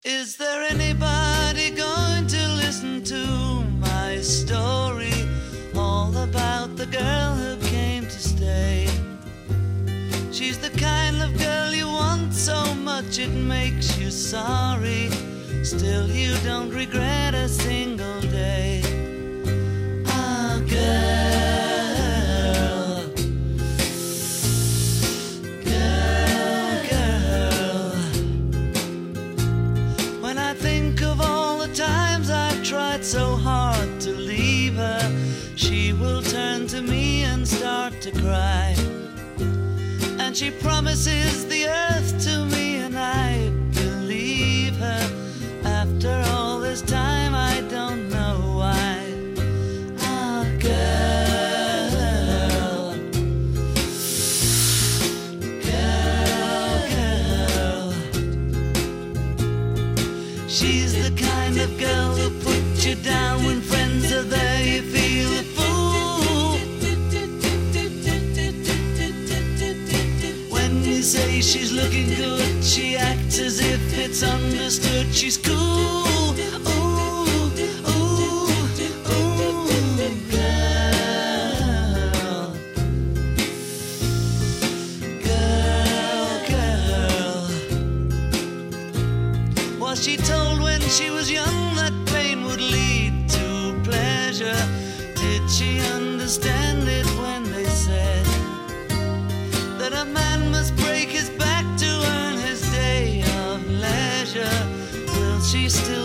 Is there anybody going to listen to my story? All about the girl who came to stay. She's the kind of girl you want so much it makes you sorry. Still you don't regret a single day. Ah, girl, girl, girl. When I think of all the times I've tried so hard to leave her, she will turn to me and start to cry. And she promises the earth to me, and I believe her. After all this time, I don't know why. Ah, girl, girl, girl. She's the kind of girl who puts you down when friends are there. You feel a fool. You say she's looking good, she acts as if it's understood. She's cool, ooh, ooh, ooh, girl, girl, girl. Was she told when she was young that pain would lead to pleasure? Did she understand it when they said that a man must break his back to earn his day of leisure? Will she still